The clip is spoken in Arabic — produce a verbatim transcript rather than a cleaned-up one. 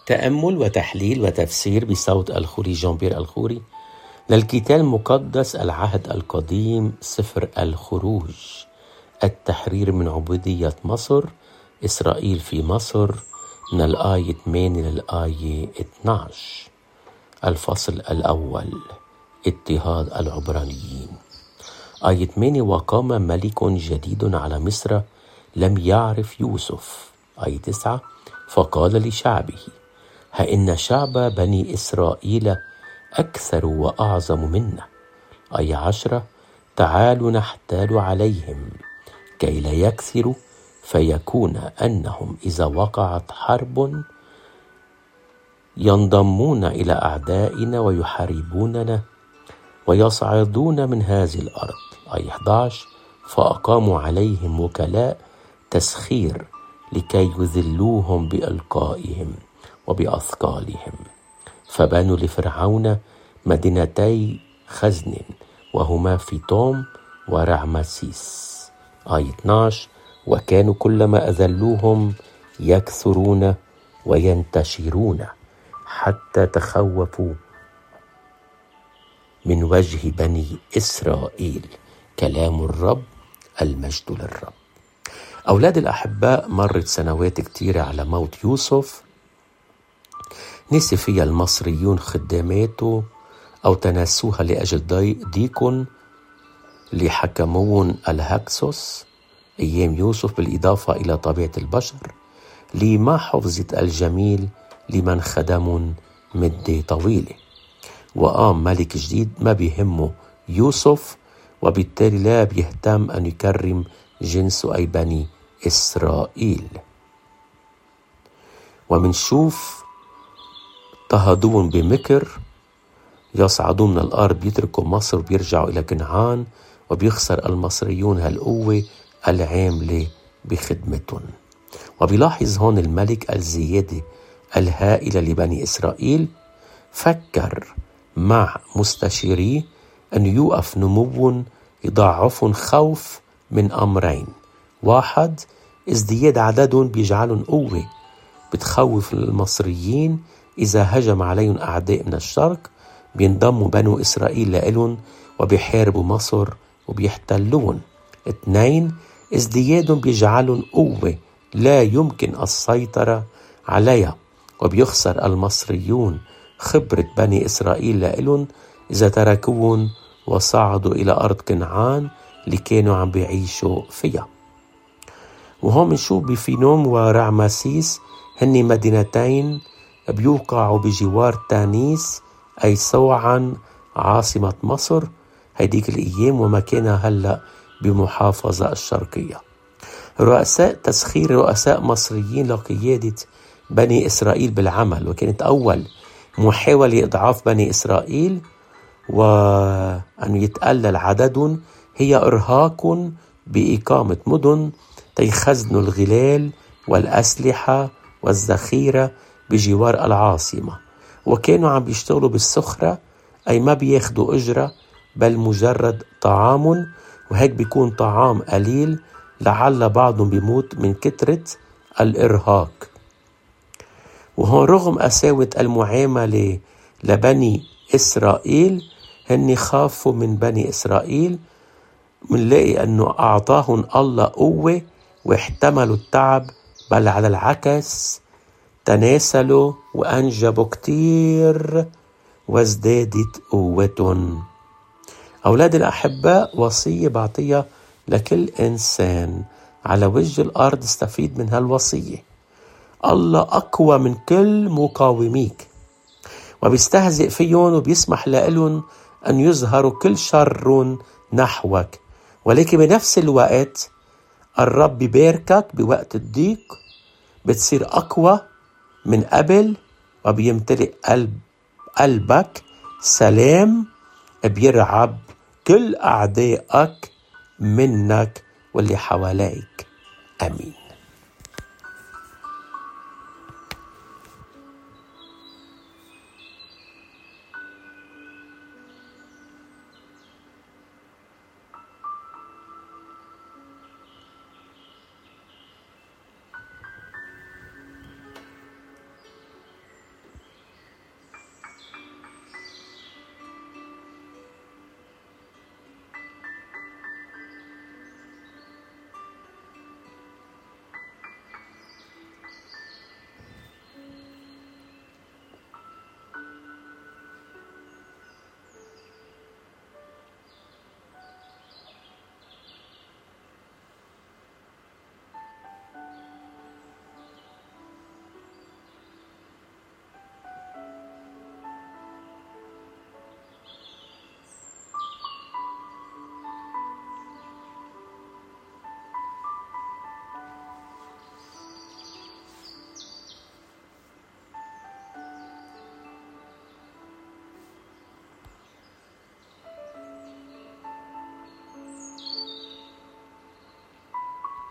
تأمل وتحليل وتفسير بصوت الخوري جان بيير الخوري للكتاب المقدس العهد القديم سفر الخروج، التحرير من عبودية مصر، إسرائيل في مصر، من الآية ثمانية للآية اثني عشر. الفصل الأول: اضطهاد العبرانيين. آية ثمانية: وقام ملك جديد على مصر لم يعرف يوسف. آية تسعة: فقال لشعبه: ها إن شعب بني إسرائيل أكثر وأعظم منا. آية عشرة: تعالوا نحتال عليهم كي لا يكثروا، فيكون أنهم إذا وقعت حرب ينضمون إلى أعدائنا ويحاربوننا ويصعدون من هذه الأرض. آية أحد عشر: فأقاموا عليهم وكلاء تسخير لكي يذلوهم بإلقائهم وبأثقالهم، فبنوا لفرعون مدينتي خزن وهما فيتوم ورعمسيس. آية اثني عشر: وكانوا كلما أذلوهم يكثرون وينتشرون حتى تخوفوا من وجه بني إسرائيل. كلام الرب، المجد للرب. أولاد الأحباء، مرت سنوات كتيرة على موت يوسف، نسي فيها المصريون خداماته أو تناسوها لأجل ضيق اللي حكمون الهكسوس أيام يوسف، بالإضافة إلى طبيعة البشر اللي ما حفظت الجميل لمن خدم مدة طويلة. وقام ملك جديد ما بيهمه يوسف، وبالتالي لا بيهتم أن يكرم جنسه أي بني إسرائيل. ومنشوف اضطهدون بمكر، يصعدون من الأرض، بيتركوا مصر وبيرجعوا إلى كنعان، وبيخسر المصريون هالقوة العاملة بخدمتهم. وبيلاحظ هون الملك الزيادة الهائلة لبني إسرائيل، فكر مع مستشيريه أن يوقف نمو يضاعف خوف من أمرين: واحد، ازدياد عددهم بيجعلهم قوة بتخوف المصريين، إذا هجم عليهم أعداء من الشرق بينضموا بنو إسرائيل لإلهم وبيحاربوا مصر وبيحتلون. اثنين، ازديادهم بيجعلهم قوة لا يمكن السيطرة عليها، وبيخسر المصريون خبرة بني إسرائيل لإلهم إذا تركوهم وصعدوا إلى أرض كنعان اللي كانوا عم بيعيشوا فيها. وهم نشوف بفينوم ورعمسيس هن مدينتين بيوقعوا بجوار تانيس أي سوعا عاصمة مصر هيديك الأيام، ومكانها هلأ بمحافظة الشرقية. رؤساء تسخير رؤساء مصريين لقيادة بني إسرائيل بالعمل، وكانت أول محاولة إضعاف بني إسرائيل وأن يتقلل عددهم هي إرهاق بإقامة مدن تيخزنوا الغلال والأسلحة والذخيرة بجوار العاصمة، وكانوا عم بيشتغلوا بالسخرة أي ما بياخدوا أجرة بل مجرد طعام، وهيك بيكون طعام قليل لعل بعضهم بيموت من كترة الإرهاق. وهون رغم قساوة المعاملة لبني إسرائيل هن خافوا من بني إسرائيل، منلاقي أنه أعطاهم الله قوة واحتملوا التعب، بل على العكس تناسلوا وأنجبوا كتير وازدادت قوتهم. أولاد الأحباء، وصية بعطيها لكل إنسان على وجه الأرض، استفيد من هالوصية. الله أقوى من كل مقاوميك، وبيستهزئ فيهم وبيسمح لهم أن يظهروا كل شر نحوك، ولكن بنفس الوقت الرب بيباركك بوقت الضيق، بتصير أقوى من قبل، وبيمتلئ قلب قلبك سلام بيرعب كل أعدائك منك واللي حواليك. آمين.